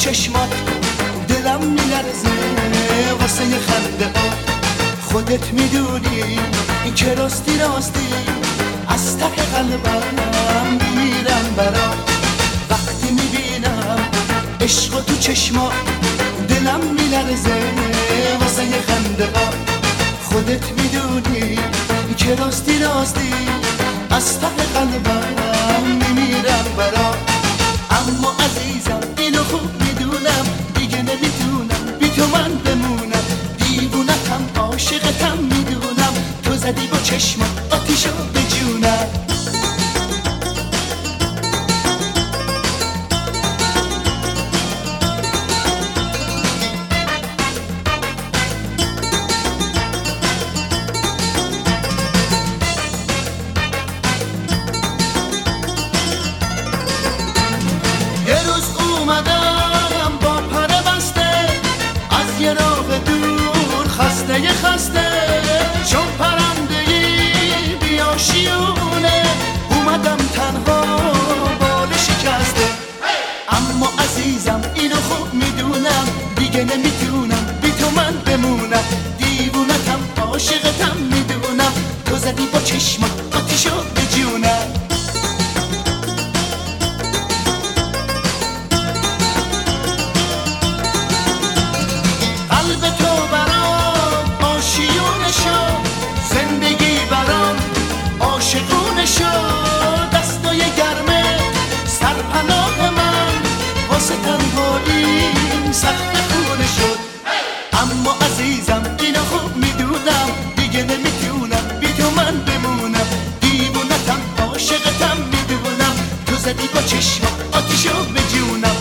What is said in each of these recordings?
چشمات دلم میلرزه واسه یه خنده ها. خودت میدونی این که راستی راستی از ته قلبم میمیرم برا. وقتی میبینم عشق تو چشمات دلم میلرزه واسه یه خنده ها. خودت میدونی این که راستی راستی از ته قلبم میمیرم برا. اما عزیزم اینو خوب میدونم دیگه نمیتونم بی تو من بمونم. دیوونتم عاشقتم میدونم تو زدی با چشمات آتیشو به جونم. اومدم با پره بسته از یه راه دور خسته خسته چون پرنده‌ای بیاشیونه. اومدم تنها بال شکسته. اما عزیزم اینو خوب میدونم دیگه نمیتونم بی تو من بمونم. دیوونتم عاشقتم میدونم تو زدی با چشمات آتیشو به جونم. قلب تو برام آشیونه شد زندگی برام عاشقونه شد. دستای گرمه سرپناه من واسه تنهاییم سخت خونه شد. اما عزیزم اینو خوب میدونم دیگه نمیتونم بی تو من بمونم. دیوونتم عاشقتم میدونم تو زدی با چشمات آتیشو به جونم.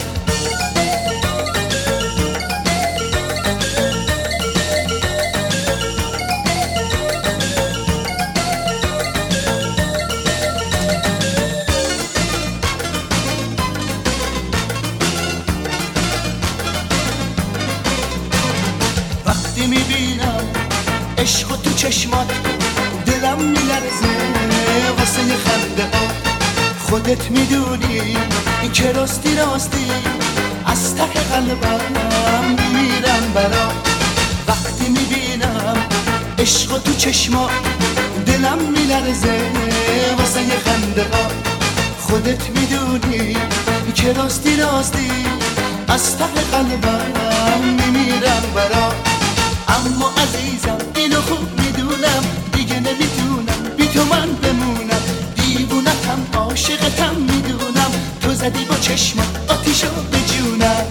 وقتی میبینم عشق تو چشمات دلم میلرزه واسه یه خنده ها. خودت میدونی این که راستی راستی از ته قلبم میمیرم برا. وقتی میبینم عشق تو چشمات دلم میلرزه واسه یه خنده ها. خودت میدونی این که راستی راستی از ته قلبم میمیرم برا. اما عزیزم اینو خوب میدونم دیگه نمیتونم بی تو من بمونم. دیوونتم عاشقتم میدونم تو زدی با چشمات آتیشو به جونم.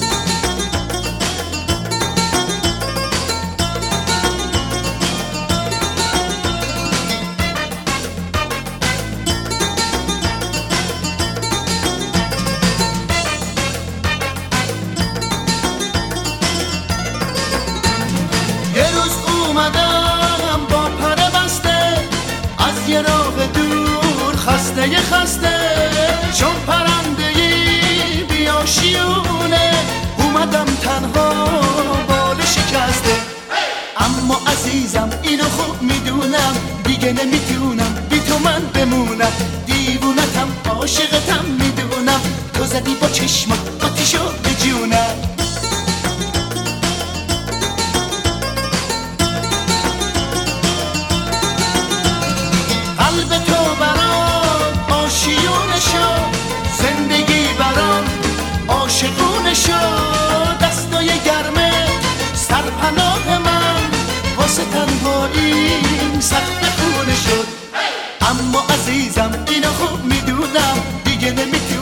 اومدم با پره بسته از یه راه دور خسته خسته چون پرنده‌ای بیاشیونه. اومدم تنها بال شکسته. اما عزیزم اینو خوب میدونم دیگه نمیتونم بی تو من بمونم. دیوونتم عاشقتم میدونم تو زدی با چشمات آتیشو به جونم. قلب تو برام آشیونه شد زندگی برام عاشقونه شد. دستای گرمه سرپناه من واسه تنهاییم سخت خونه شد. اما عزیزم اینو خوب میدونم دیگه نمیتونم